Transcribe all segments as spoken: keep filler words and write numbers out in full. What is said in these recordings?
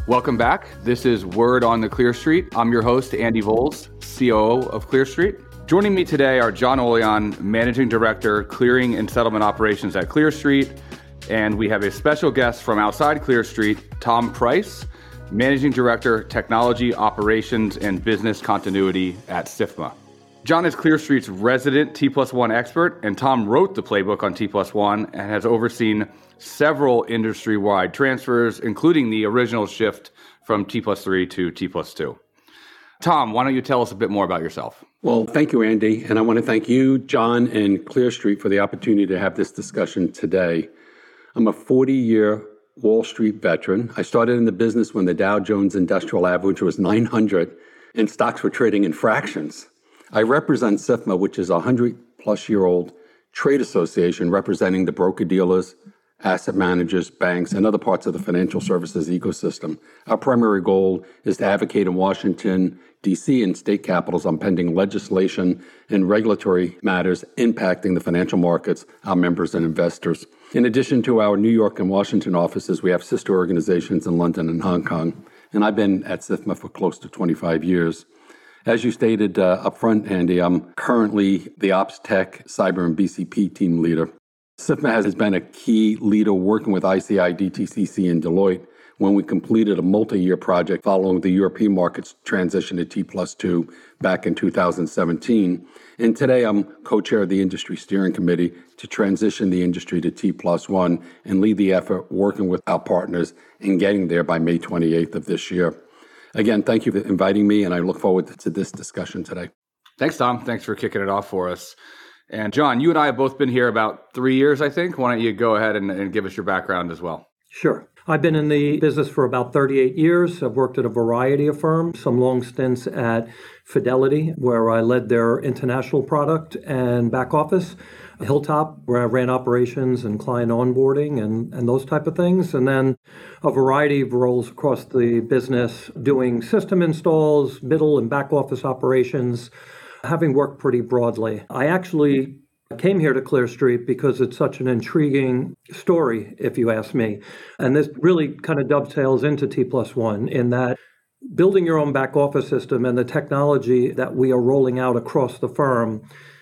Welcome back. This is Word on the ClearStreet. I'm your host, Andy Voles, C O O of ClearStreet. Joining me today are John Oleon, Managing Director, Clearing and Settlement Operations at ClearStreet. And we have a special guest from outside ClearStreet, Tom Price, Managing Director, Technology, Operations, and Business Continuity at S I F M A. John is ClearStreet's resident T plus one expert, and Tom wrote the playbook on T plus one and has overseen several industry-wide transfers, including the original shift from T plus three to T plus two. Tom, why don't you tell us a bit more about yourself? Well, thank you, Andy. And I want to thank you, John, and ClearStreet for the opportunity to have this discussion today. I'm a forty-year Wall Street veteran. I started in the business when the Dow Jones Industrial Average was nine hundred and stocks were trading in fractions. I represent S I F M A, which is a one hundred plus year old trade association representing the broker-dealers, asset managers, banks, and other parts of the financial services ecosystem. Our primary goal is to advocate in Washington, D C, and state capitals on pending legislation and regulatory matters impacting the financial markets, our members and investors. In addition to our New York and Washington offices, we have sister organizations in London and Hong Kong. And I've been at S I F M A for close to twenty-five years. As you stated uh, up front, Andy, I'm currently the Ops Tech, Cyber, and B C P team leader. S I F M A has been a key leader working with I C I, D T C C, and Deloitte when we completed a multi-year project following the European market's transition to T plus two back in two thousand seventeen. And today I'm co-chair of the Industry Steering Committee to transition the industry to T plus one and lead the effort working with our partners in getting there by May twenty-eighth of this year. Again, thank you for inviting me, and I look forward to this discussion today. Thanks, Tom. Thanks for kicking it off for us. And John, you and I have both been here about three years, I think. Why don't you go ahead and, and give us your background as well? Sure. I've been in the business for about thirty-eight years. I've worked at a variety of firms, some long stints at Fidelity, where I led their international product and back office. Hilltop, where I ran operations and client onboarding and, and those type of things. And then a variety of roles across the business, doing system installs, middle and back office operations, having worked pretty broadly. I actually came here to ClearStreet because it's such an intriguing story, if you ask me. And this really kind of dovetails into T plus one in that building your own back office system and the technology that we are rolling out across the firm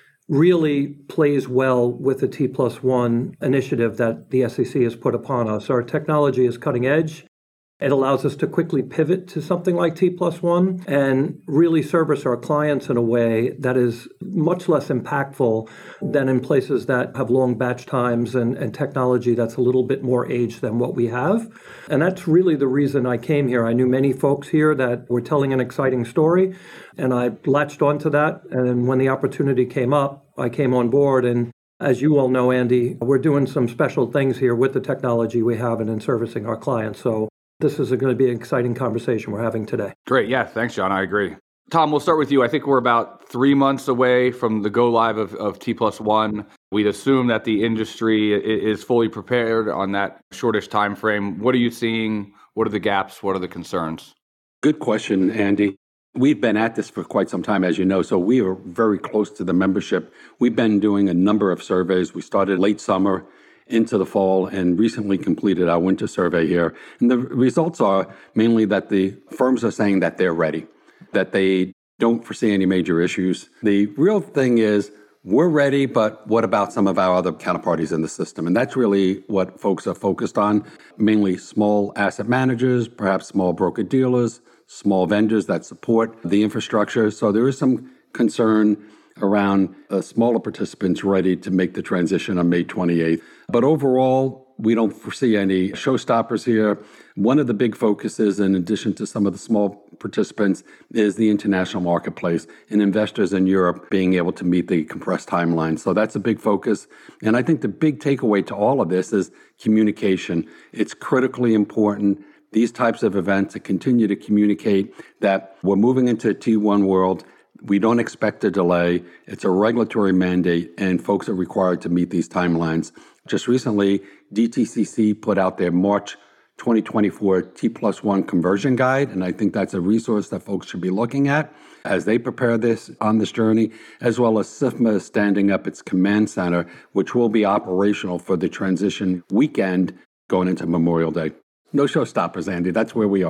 really plays well with the T plus one initiative that the S E C has put upon us. Our technology is cutting edge. It allows us to quickly pivot to something like T plus one and really service our clients in a way that is much less impactful than in places that have long batch times and, and technology that's a little bit more aged than what we have. And that's really the reason I came here. I knew many folks here that were telling an exciting story, and I latched onto that. And when the opportunity came up, I came on board. And as you all know, Andy, we're doing some special things here with the technology we have and in servicing our clients. So this is going to be an exciting conversation we're having today. Great. Yeah. Thanks, John. I agree. Tom, we'll start with you. I think we're about three months away from the go live of, of T plus one. We'd assume that the industry is fully prepared on that shortish time frame. What are you seeing? What are the gaps? What are the concerns? Good question, Andy. We've been at this for quite some time, as you know, so we are very close to the membership. We've been doing a number of surveys. We started late summer into the fall and recently completed our winter survey here. And the results are mainly that the firms are saying that they're ready, that they don't foresee any major issues. The real thing is we're ready, but what about some of our other counterparties in the system? And that's really what folks are focused on, mainly small asset managers, perhaps small broker dealers, small vendors that support the infrastructure. So there is some concern around uh, smaller participants ready to make the transition on May twenty-eighth. But overall, we don't foresee any showstoppers here. One of the big focuses, in addition to some of the small participants, is the international marketplace and investors in Europe being able to meet the compressed timeline. So that's a big focus. And I think the big takeaway to all of this is communication. It's critically important, these types of events, to continue to communicate that we're moving into a T one world. We don't expect a delay. It's a regulatory mandate, and folks are required to meet these timelines. Just recently, D T C C put out their March twenty twenty-four T plus one conversion guide, and I think that's a resource that folks should be looking at as they prepare this on this journey, as well as S I F M A is standing up its command center, which will be operational for the transition weekend going into Memorial Day. No showstoppers, Andy. That's where we are.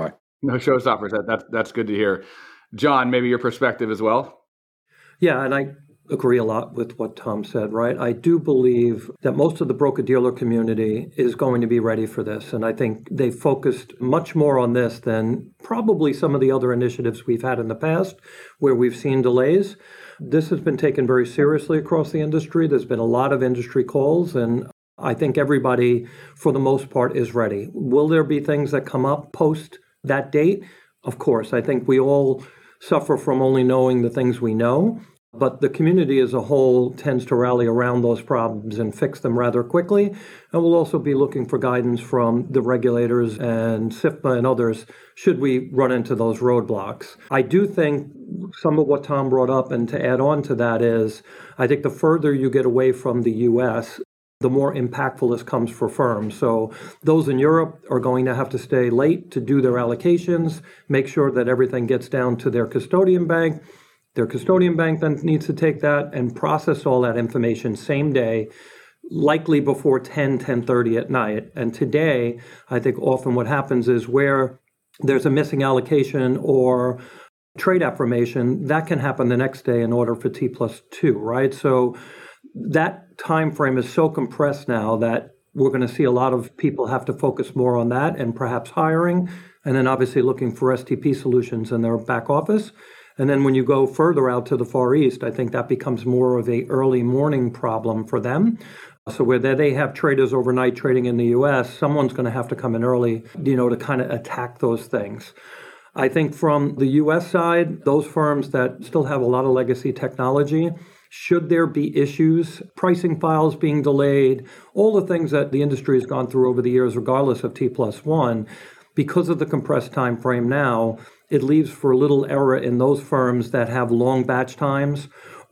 No showstoppers. That, that, that's good to hear. John, maybe your perspective as well? Yeah, and I agree a lot with what Tom said, right? I do believe that most of the broker-dealer community is going to be ready for this. And I think they focused much more on this than probably some of the other initiatives we've had in the past where we've seen delays. This has been taken very seriously across the industry. There's been a lot of industry calls, and I think everybody, for the most part, is ready. Will there be things that come up post that date? Of course. I think we all suffer from only knowing the things we know. But the community as a whole tends to rally around those problems and fix them rather quickly. And we'll also be looking for guidance from the regulators and SIFMA and others should we run into those roadblocks. I do think some of what Tom brought up, and to add on to that is, I think the further you get away from the U S, the more impactful this comes for firms. So those in Europe are going to have to stay late to do their allocations, make sure that everything gets down to their custodian bank. Their custodian bank then needs to take that and process all that information same day, likely before ten, ten thirty at night. And today, I think often what happens is where there's a missing allocation or trade affirmation, that can happen the next day in order for T plus two, right? So that time frame is so compressed now that we're going to see a lot of people have to focus more on that and perhaps hiring, and then obviously looking for S T P solutions in their back office. And then when you go further out to the Far East, I think that becomes more of a early morning problem for them. So where they have traders overnight trading in the U S, someone's going to have to come in early, you know, to kind of attack those things. I think from the U S side, those firms that still have a lot of legacy technology, should there be issues, pricing files being delayed, all the things that the industry has gone through over the years, regardless of T plus one, because of the compressed time frame now, it leaves for little error in those firms that have long batch times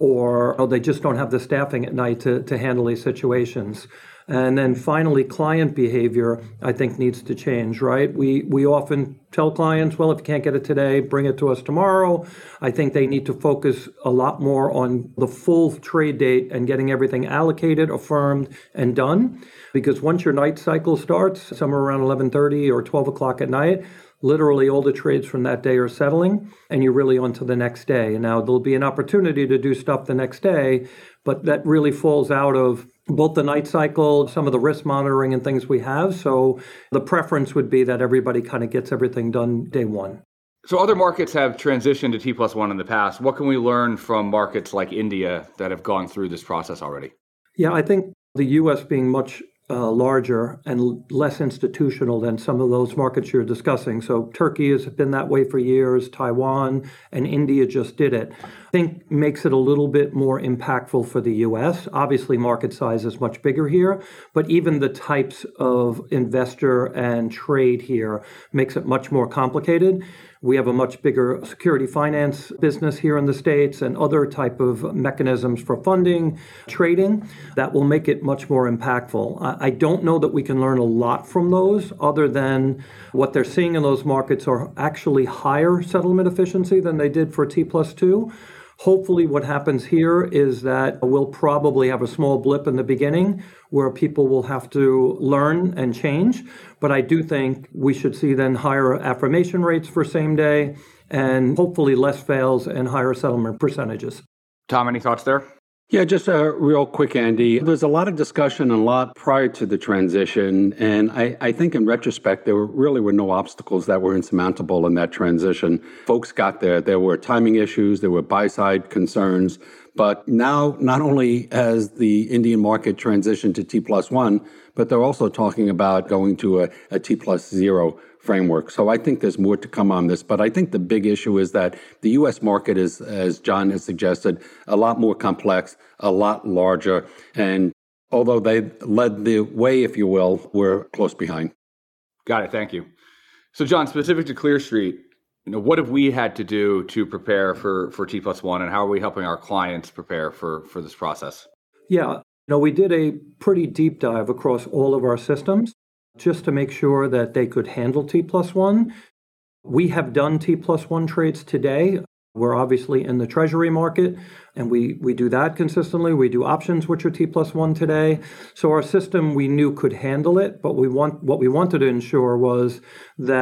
or oh, they just don't have the staffing at night to, to handle these situations. And then finally, client behavior, I think, needs to change, right? We we often tell clients, well, if you can't get it today, bring it to us tomorrow. I think they need to focus a lot more on the full trade date and getting everything allocated, affirmed, and done. Because once your night cycle starts, somewhere around eleven thirty or twelve o'clock at night, literally all the trades from that day are settling, and you're really on to the next day. And now there'll be an opportunity to do stuff the next day, but that really falls out of both the night cycle, some of the risk monitoring and things we have. So the preference would be that everybody kind of gets everything done day one. So other markets have transitioned to T plus one in the past. What can we learn from markets like India that have gone through this process already? Yeah, I think the U S being much Uh, larger and less institutional than some of those markets you're discussing. So Turkey has been that way for years, Taiwan, and India just did it. I think makes it a little bit more impactful for the U S. Obviously, market size is much bigger here, but even the types of investor and trade here makes it much more complicated. We have a much bigger security finance business here in the States and other type of mechanisms for funding, trading, that will make it much more impactful. I don't know that we can learn a lot from those other than what they're seeing in those markets are actually higher settlement efficiency than they did for T plus two. Hopefully what happens here is that we'll probably have a small blip in the beginning where people will have to learn and change. But I do think we should see then higher affirmation rates for same day and hopefully less fails and higher settlement percentages. Tom, any thoughts there? Yeah, just uh, real quick, Andy. There's a lot of discussion and a lot prior to the transition. And I, I think in retrospect, there were, really were no obstacles that were insurmountable in that transition. Folks got there. There were timing issues. There were buy-side concerns. But now, not only has the Indian market transitioned to T plus one, but they're also talking about going to a, a T plus zero framework. So I think there's more to come on this. But I think the big issue is that the U S market is, as John has suggested, a lot more complex, a lot larger. And although they led the way, if you will, we're close behind. Got it. Thank you. So John, specific to ClearStreet, you know, what have we had to do to prepare for, for T plus one, and how are we helping our clients prepare for, for this process? Yeah, you know, we did a pretty deep dive across all of our systems just to make sure that they could handle T plus one. We have done T plus one trades today. We're obviously in the treasury market, and we, we do that consistently. We do options, which are T plus one today. So our system we knew could handle it, but we want what we wanted to ensure was that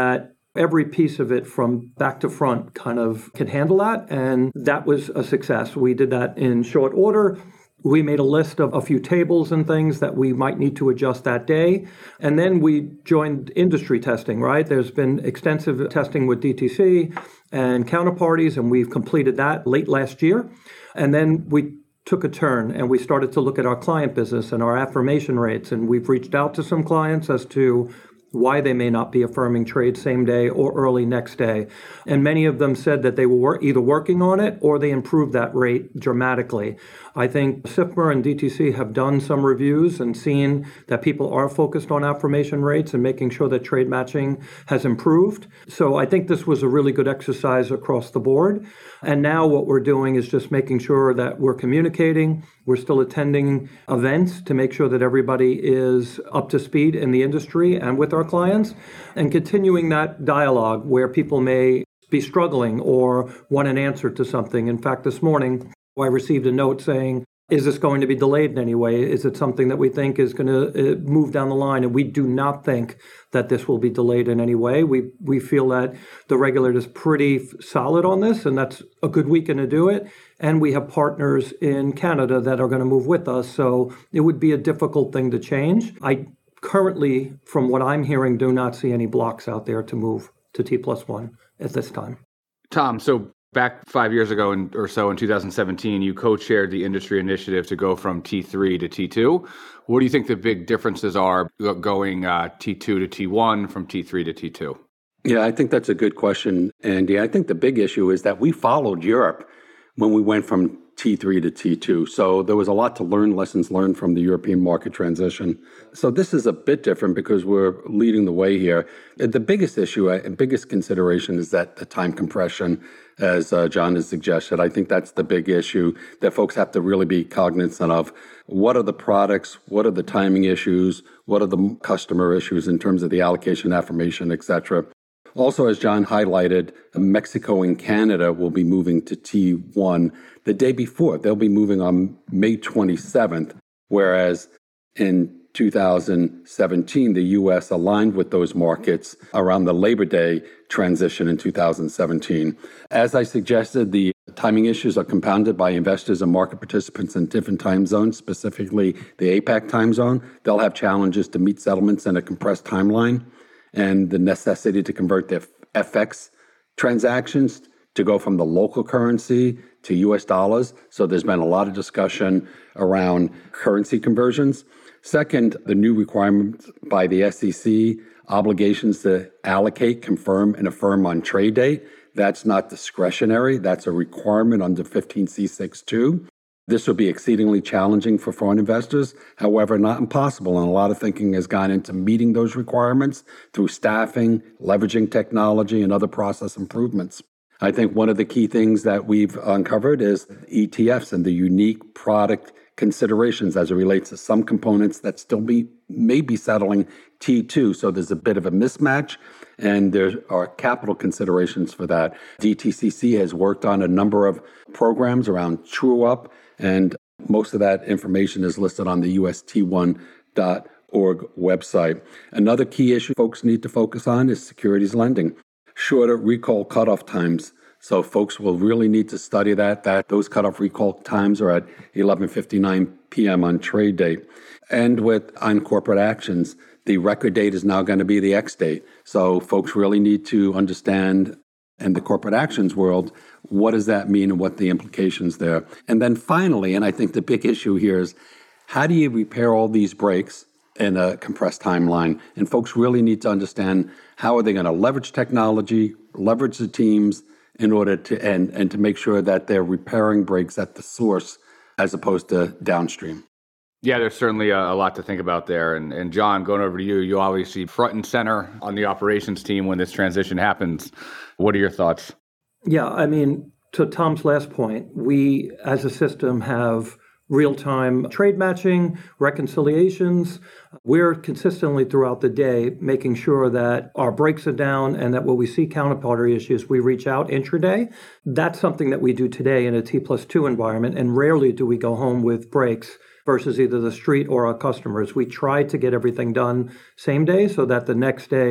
Every piece of it from back to front kind of can handle that. And that was a success. We did that in short order. We made a list of a few tables and things that we might need to adjust that day. And then we joined industry testing, right? There's been extensive testing with D T C and counterparties, and we've completed that late last year. And then we took a turn and we started to look at our client business and our affirmation rates. And we've reached out to some clients as to why they may not be affirming trades same day or early next day. And many of them said that they were either working on it or they improved that rate dramatically. I think S I F M R and D T C have done some reviews and seen that people are focused on affirmation rates and making sure that trade matching has improved. So I think this was a really good exercise across the board. And now what we're doing is just making sure that we're communicating. We're still attending events to make sure that everybody is up to speed in the industry and with our clients, and continuing that dialogue where people may be struggling or want an answer to something. In fact, this morning, I received a note saying, is this going to be delayed in any way? Is it something that we think is going to move down the line? And we do not think that this will be delayed in any way. We we feel that the regulator is pretty solid on this, and that's a good weekend to do it. And we have partners in Canada that are going to move with us. So it would be a difficult thing to change. I currently, from what I'm hearing, do not see any blocks out there to move to T plus one at this time. Tom, so back five years ago in, or so in two thousand seventeen, you co-chaired the industry initiative to go from T three to T two. What do you think the big differences are going uh, T two to T one from T three to T two? Yeah, I think that's a good question, Andy. I think the big issue is that we followed Europe when we went from T three to T two. So there was a lot to learn, lessons learned from the European market transition. So this is a bit different because we're leading the way here. The biggest issue and biggest consideration is that the time compression, as uh, John has suggested. I think that's the big issue that folks have to really be cognizant of. What are the products? What are the timing issues? What are the customer issues in terms of the allocation, affirmation, et cetera? Also, as John highlighted, Mexico and Canada will be moving to T one the day before. They'll be moving on May twenty-seventh, whereas in two thousand seventeen, the U S aligned with those markets around the Labor Day transition in two thousand seventeen. As I suggested, the timing issues are compounded by investors and market participants in different time zones, specifically the APAC time zone. They'll have challenges to meet settlements in a compressed timeline, and the necessity to convert their F X transactions to go from the local currency to U S dollars. So there's been a lot of discussion around currency conversions. Second, the new requirements by the S E C, obligations to allocate, confirm, and affirm on trade date. That's not discretionary. That's a requirement under fifteen C six two. This will be exceedingly challenging for foreign investors, however, not impossible. And a lot of thinking has gone into meeting those requirements through staffing, leveraging technology, and other process improvements. I think one of the key things that we've uncovered is E T Fs and the unique product considerations as it relates to some components that still be may be settling T two. So there's a bit of a mismatch, and there are capital considerations for that. D T C C has worked on a number of programs around True Up, and most of that information is listed on the U S T one dot org website. Another key issue folks need to focus on is securities lending. Shorter recall cutoff times. So folks will really need to study that, that those cutoff recall times are at eleven fifty-nine p.m. on trade date. And with on corporate actions, the record date is now going to be the X date. So folks really need to understand, in the corporate actions world, what does that mean and what the implications there. And then finally, and I think the big issue here is, how do you repair all these breaks in a compressed timeline? And folks really need to understand, how are they going to leverage technology, leverage the teams, in order to and, and to make sure that they're repairing breaks at the source as opposed to downstream. Yeah, there's certainly a, a lot to think about there. And, and John, going over to you, you obviously front and center on the operations team when this transition happens. What are your thoughts? Yeah, I mean, to Tom's last point, we as a system have real-time trade matching, reconciliations. We're consistently throughout the day making sure that our breaks are down and that when we see counterparty issues, we reach out intraday. That's something that we do today in a T plus two environment, and rarely do we go home with breaks versus either the street or our customers. We try to get everything done same day so that the next day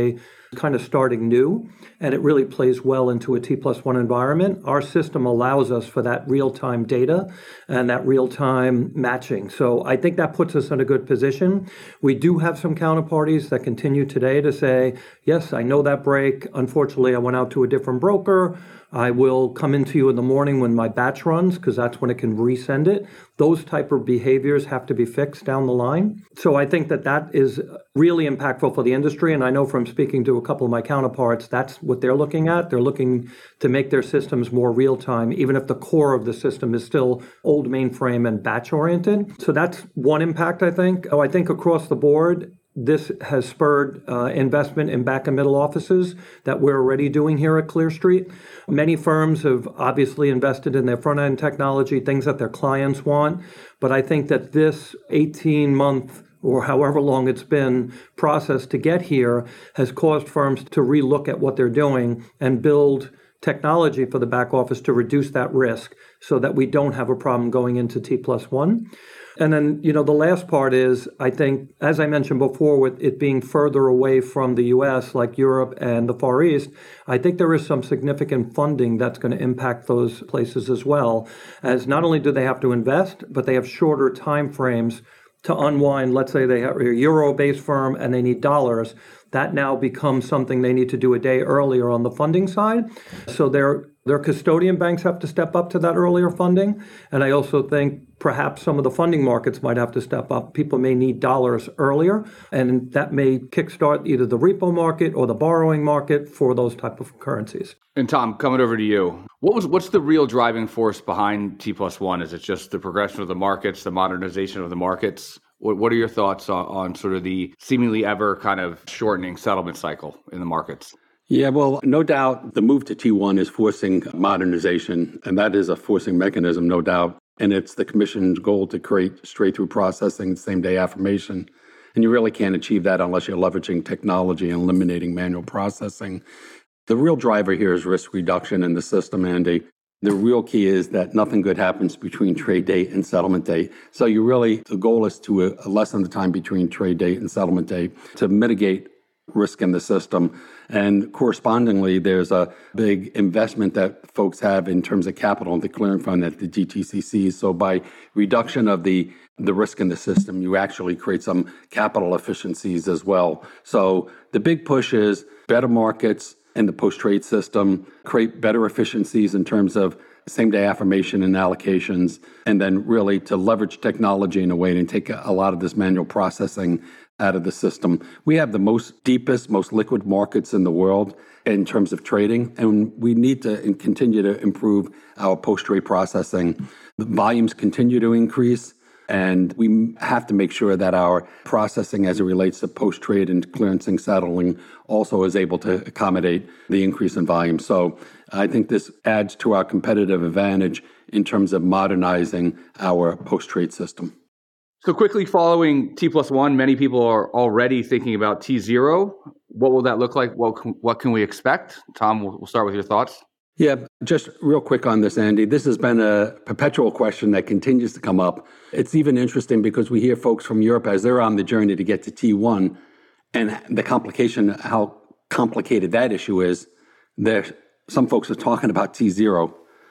kind of starting new, and it really plays well into a T plus one environment. Our system allows us for that real-time data and that real-time matching. So I think that puts us in a good position. We do have some counterparties that continue today to say, yes, I know that break. Unfortunately, I went out to a different broker. I will come into you in the morning when my batch runs, because that's when it can resend it. Those type of behaviors have to be fixed down the line. So I think that that is really impactful for the industry. And I know from speaking to a couple of my counterparts, that's what they're looking at. They're looking to make their systems more real time, even if the core of the system is still old mainframe and batch oriented. So that's one impact, I think. Oh, I think across the board, this has spurred uh, investment in back and middle offices that we're already doing here at ClearStreet. Many firms have obviously invested in their front end technology, things that their clients want. But I think that this eighteen month or however long it's been process to get here has caused firms to relook at what they're doing and build technology for the back office to reduce that risk so that we don't have a problem going into T plus one. And then, you know, the last part is, I think, as I mentioned before, with it being further away from the U S, like Europe and the Far East, I think there is some significant funding that's going to impact those places as well, as not only do they have to invest, but they have shorter time frames to unwind. Let's say they are a euro-based firm and they need dollars. That now becomes something they need to do a day earlier on the funding side. So their their custodian banks have to step up to that earlier funding. And I also think perhaps some of the funding markets might have to step up. People may need dollars earlier, and that may kickstart either the repo market or the borrowing market for those type of currencies. And Tom, coming over to you, what was what's the real driving force behind T plus one? Is it just the progression of the markets, the modernization of the markets? What What are your thoughts on, on sort of the seemingly ever kind of shortening settlement cycle in the markets? Yeah, well, no doubt the move to T one is forcing modernization, and that is a forcing mechanism, no doubt. And it's the Commission's goal to create straight-through processing, same-day affirmation. And you really can't achieve that unless you're leveraging technology and eliminating manual processing. The real driver here is risk reduction in the system, Andy. The real key is that nothing good happens between trade date and settlement date. So you really, the goal is to uh, lessen the time between trade date and settlement date to mitigate risk in the system. And correspondingly, there's a big investment that folks have in terms of capital in the clearing fund at the G T C Cs. So by reduction of the, the risk in the system, you actually create some capital efficiencies as well. So the big push is better markets in the post-trade system, create better efficiencies in terms of same-day affirmation and allocations, and then really to leverage technology in a way and take a lot of this manual processing out of the system. We have the most deepest, most liquid markets in the world in terms of trading, and we need to continue to improve our post-trade processing. The volumes continue to increase, and we have to make sure that our processing as it relates to post-trade and clearancing settling also is able to accommodate the increase in volume. So I think this adds to our competitive advantage in terms of modernizing our post-trade system. So quickly following T plus one, many people are already thinking about T zero. What will that look like? What can, what can we expect? Tom, we'll, we'll start with your thoughts. Yeah, just real quick on this, Andy. This has been a perpetual question that continues to come up. It's even interesting because we hear folks from Europe as they're on the journey to get to T one, and the complication, how complicated that issue is. There, some folks are talking about T zero.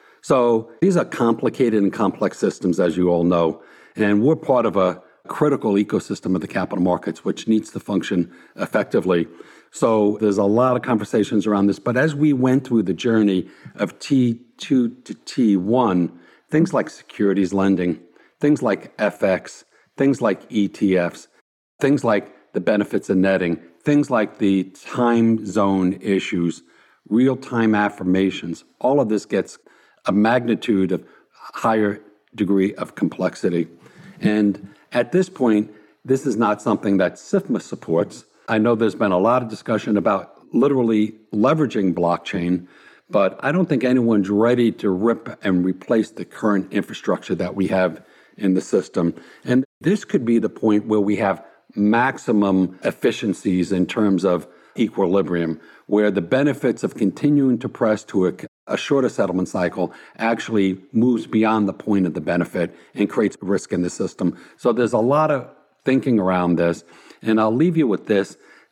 So these are complicated and complex systems, as you all know, and we're part of a critical ecosystem of the capital markets, which needs to function effectively. So there's a lot of conversations around this. But as we went through the journey of T two to T one, things like securities lending, things like F X, things like E T Fs, things like the benefits of netting, things like the time zone issues, real-time affirmations, all of this gets a magnitude of higher degree of complexity. And at this point, this is not something that S I F M A supports. I know there's been a lot of discussion about literally leveraging blockchain, but I don't think anyone's ready to rip and replace the current infrastructure that we have in the system. And this could be the point where we have maximum efficiencies in terms of equilibrium, where the benefits of continuing to press to a, a shorter settlement cycle actually moves beyond the point of the benefit and creates risk in the system. So there's a lot of thinking around this. And I'll leave you with this.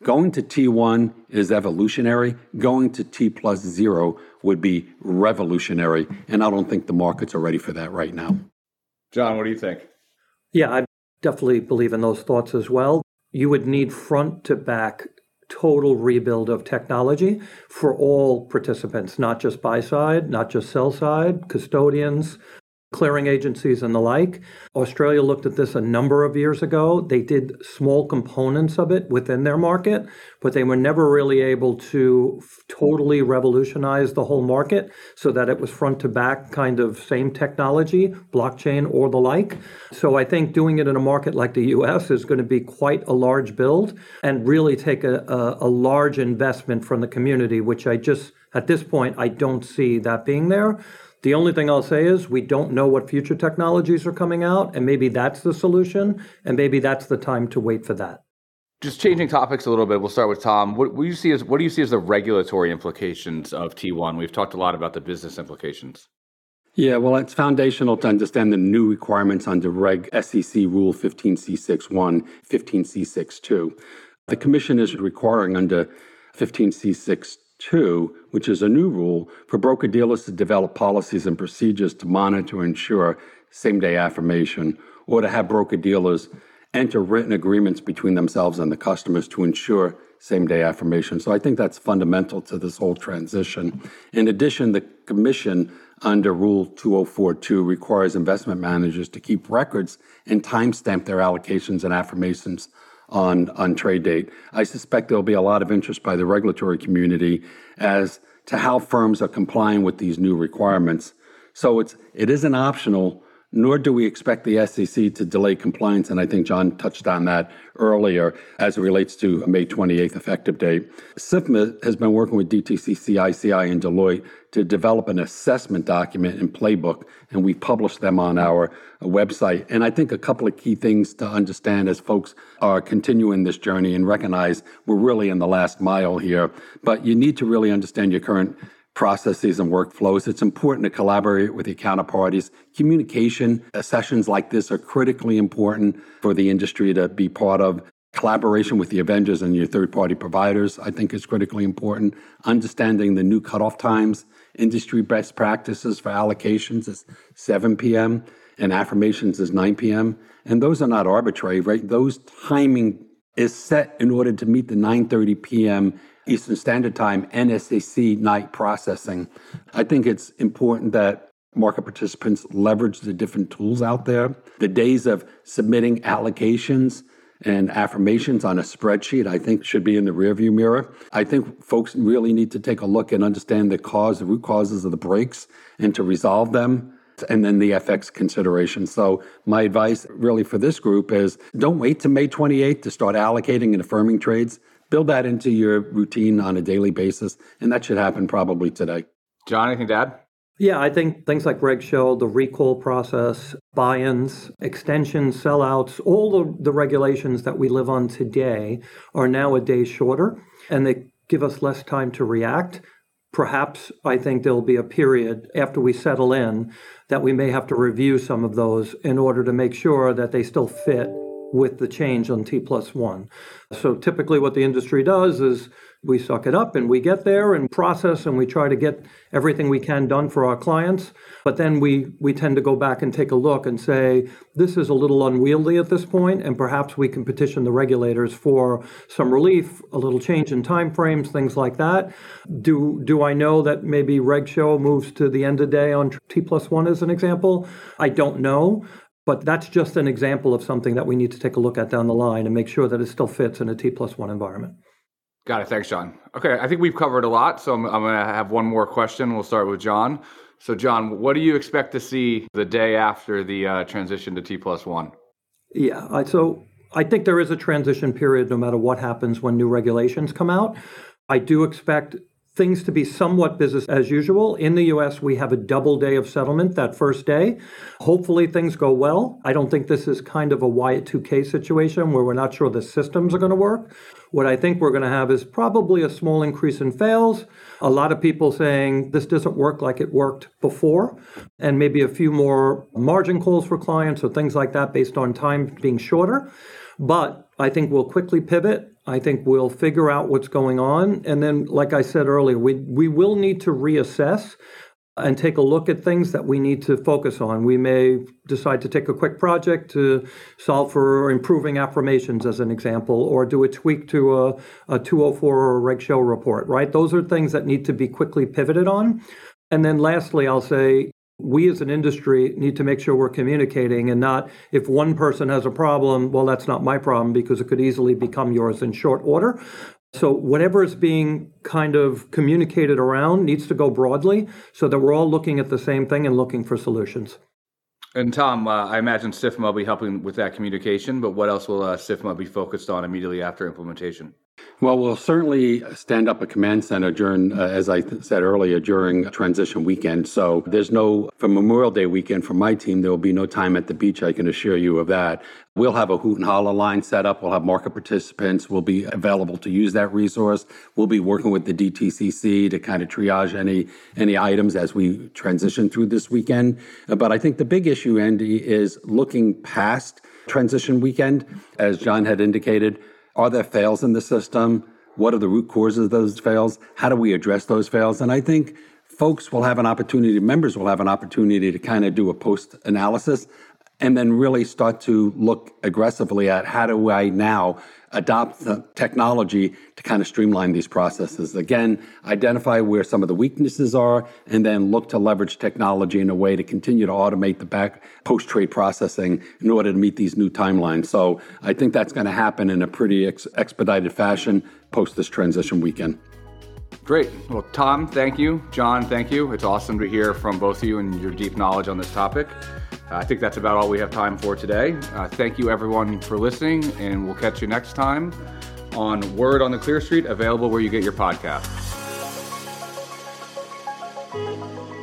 Going to T one is evolutionary. Going to T plus zero would be revolutionary. And I don't think the markets are ready for that right now. John, what do you think? Yeah, I definitely believe in those thoughts as well. You would need front to back total rebuild of technology for all participants, not just buy side, not just sell side, custodians, clearing agencies and the like. Australia looked at this a number of years ago. They did small components of it within their market, but they were never really able to f- totally revolutionize the whole market so that it was front to back kind of same technology, blockchain or the like. So I think doing it in a market like the U S is going to be quite a large build and really take a, a, a large investment from the community, which I just, at this point, I don't see that being there. The only thing I'll say is we don't know what future technologies are coming out, and maybe that's the solution, and maybe that's the time to wait for that. Just changing topics a little bit, we'll start with Tom. What, what do you see as what do you see as the regulatory implications of T one? We've talked a lot about the business implications. Yeah, well, it's foundational to understand the new requirements under Reg S E C Rule fifteen C six one, fifteen C six two. The Commission is requiring under fifteen C six two, which is a new rule, for broker-dealers to develop policies and procedures to monitor and ensure same-day affirmation, or to have broker-dealers enter written agreements between themselves and the customers to ensure same-day affirmation. So I think that's fundamental to this whole transition. In addition, the Commission under Rule two oh four two requires investment managers to keep records and timestamp their allocations and affirmations on, on trade date. I suspect there'll be a lot of interest by the regulatory community as to how firms are complying with these new requirements. So it's, it isn't optional, nor do we expect the S E C to delay compliance. And I think John touched on that earlier as it relates to a May twenty-eighth effective date. S I F M A has been working with D T C C, I C I, and Deloitte to develop an assessment document and playbook, and we published them on our website. And I think a couple of key things to understand as folks are continuing this journey and recognize we're really in the last mile here, but you need to really understand your current processes and workflows. It's important to collaborate with your counterparties. Communication uh, sessions like this are critically important for the industry to be part of. Collaboration with your vendors and your third-party providers, I think, is critically important. Understanding the new cutoff times, industry best practices for allocations is seven p.m. and affirmations is nine p.m. And those are not arbitrary, right? Those timing is set in order to meet the nine thirty p.m. Eastern Standard Time N S A C night processing. I think it's important that market participants leverage the different tools out there. The days of submitting allocations and affirmations on a spreadsheet, I think, should be in the rearview mirror. I think folks really need to take a look and understand the cause, the root causes of the breaks, and to resolve them, and then the F X considerations. So my advice really for this group is don't wait to May twenty-eighth to start allocating and affirming trades. Build that into your routine on a daily basis, and that should happen probably today. John, anything to add? Yeah, I think things like Greg showed, the recall process, buy-ins, extensions, sellouts, all the, the regulations that we live on today are now a day shorter, and they give us less time to react. Perhaps I think there'll be a period after we settle in that we may have to review some of those in order to make sure that they still fit with the change on T plus one. So typically what the industry does is we suck it up and we get there and process and we try to get everything we can done for our clients. But then we, we tend to go back and take a look and say, this is a little unwieldy at this point, and perhaps we can petition the regulators for some relief, a little change in timeframes, things like that. Do, do I know that maybe Reg Show moves to the end of day on T plus one as an example? I don't know. But that's just an example of something that we need to take a look at down the line and make sure that it still fits in a T plus one environment. Got it. Thanks, John. Okay, I think we've covered a lot, so I'm, I'm going to have one more question. We'll start with John. So, John, what do you expect to see the day after the uh, transition to T plus one? Yeah, I, so I think there is a transition period no matter what happens when new regulations come out. I do expect things to be somewhat business as usual. In the U S, we have a double day of settlement that first day. Hopefully things go well. I don't think this is kind of a Y two K situation where we're not sure the systems are going to work. What I think we're going to have is probably a small increase in fails, a lot of people saying this doesn't work like it worked before, and maybe a few more margin calls for clients or things like that based on time being shorter. But I think we'll quickly pivot. I think we'll figure out what's going on. And then, like I said earlier, we, we will need to reassess and take a look at things that we need to focus on. We may decide to take a quick project to solve for improving affirmations, as an example, or do a tweak to a, a two oh four or a Reg Show report, right? Those are things that need to be quickly pivoted on. And then lastly, I'll say, we as an industry need to make sure we're communicating and not, if one person has a problem, well, that's not my problem, because it could easily become yours in short order. So whatever is being kind of communicated around needs to go broadly so that we're all looking at the same thing and looking for solutions. And Tom, uh, I imagine S I F M A will be helping with that communication, but what else will uh, S I F M A be focused on immediately after implementation? Well, we'll certainly stand up a command center during, uh, as I th- said earlier, during transition weekend. So there's no, for Memorial Day weekend, for my team, there will be no time at the beach, I can assure you of that. We'll have a hoot and holler line set up. We'll have market participants. We'll be available to use that resource. We'll be working with the D T C C to kind of triage any, any items as we transition through this weekend. But I think the big issue, Andy, is looking past transition weekend. As John had indicated, are there fails in the system? What are the root causes of those fails? How do we address those fails? And I think folks will have an opportunity, members will have an opportunity to kind of do a post-analysis and then really start to look aggressively at how do I now adopt the technology to kind of streamline these processes. Again, identify where some of the weaknesses are, and then look to leverage technology in a way to continue to automate the back post-trade processing in order to meet these new timelines. So I think that's going to happen in a pretty ex- expedited fashion post this transition weekend. Great. Well, Tom, thank you. John, thank you. It's awesome to hear from both of you and your deep knowledge on this topic. Uh, I think that's about all we have time for today. Uh, thank you, everyone, for listening, and we'll catch you next time on Word on the Clear Street, available where you get your podcasts.